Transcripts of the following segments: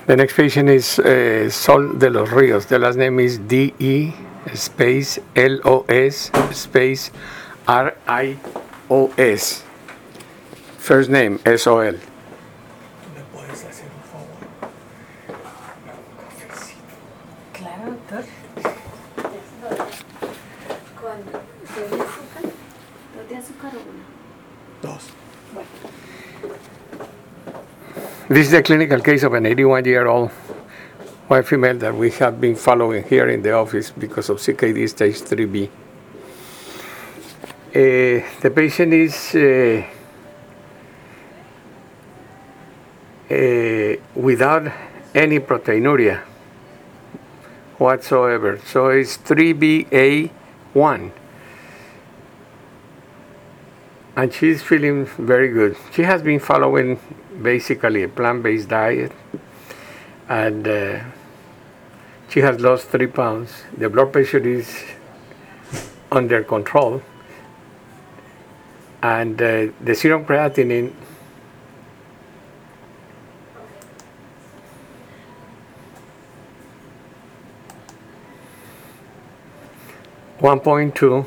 The next patient is Sol de los Rios. The last name is D-E space L-O-S space R-I-O-S. First name, S-O-L. ¿Me puedes hacer un favor? Un cafecito. Claro, doctor. ¿Con de azúcar? ¿Dos de azúcar o uno? Dos. Bueno. This is the clinical case of an 81-year-old white female that we have been following here in the office because of CKD stage 3B. The patient is without any proteinuria whatsoever. So it's 3BA1. And she's feeling very good. She has been following basically a plant-based diet, and she has lost 3 pounds. The blood pressure is under control, and the serum creatinine (1.2).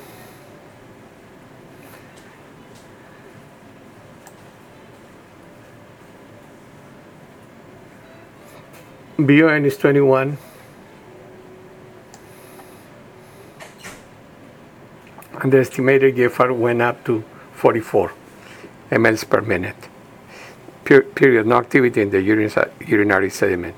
BUN is 21, and the estimated GFR went up to 44 mL per minute. Period, no activity in the urinary sediment.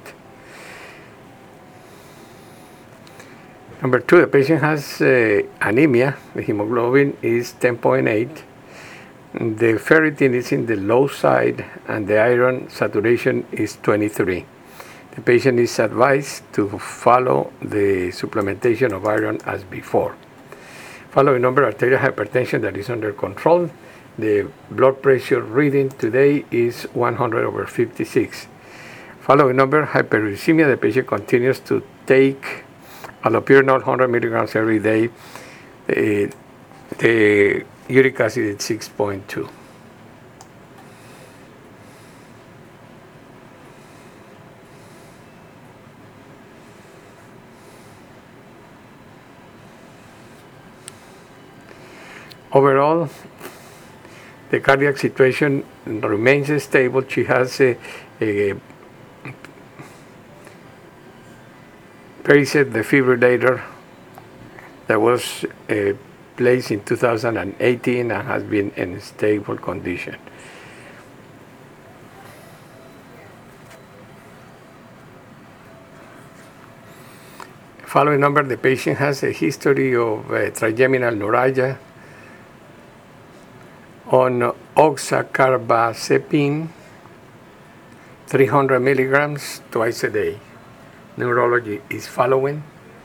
Number 2, the patient has anemia. The hemoglobin is 10.8. The ferritin is in the low side, and the iron saturation is 23. The patient is advised to follow the supplementation of iron as before. Following number, arterial hypertension that is under control. The blood pressure reading today is 100/56. Following number, hyperuricemia. The patient continues to take allopurinol 100 milligrams every day. The uric acid is 6.2. Overall, the cardiac situation remains stable. She has a paced defibrillator that was placed in 2018 and has been in stable condition. Following number, the patient has a history of trigeminal neuralgia on oxcarbazepine 300 milligrams twice a day. Neurology is following.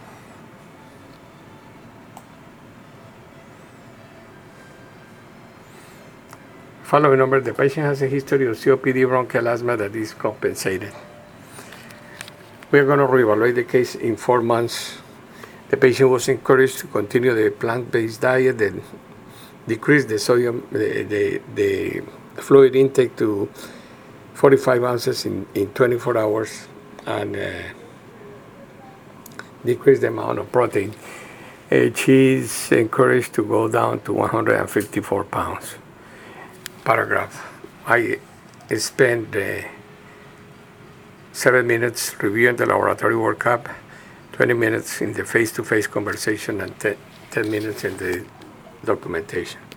Following number, the patient has a history of COPD bronchial asthma that is compensated. We are going to reevaluate the case in 4 months. The patient was encouraged to continue the plant-based diet and decrease the sodium, the fluid intake to 45 ounces in 24 hours, and decrease the amount of protein. She's encouraged to go down to 154 pounds. Paragraph. I spent 7 minutes reviewing the laboratory workup, 20 minutes in the face-to-face conversation, and 10 minutes in the documentation.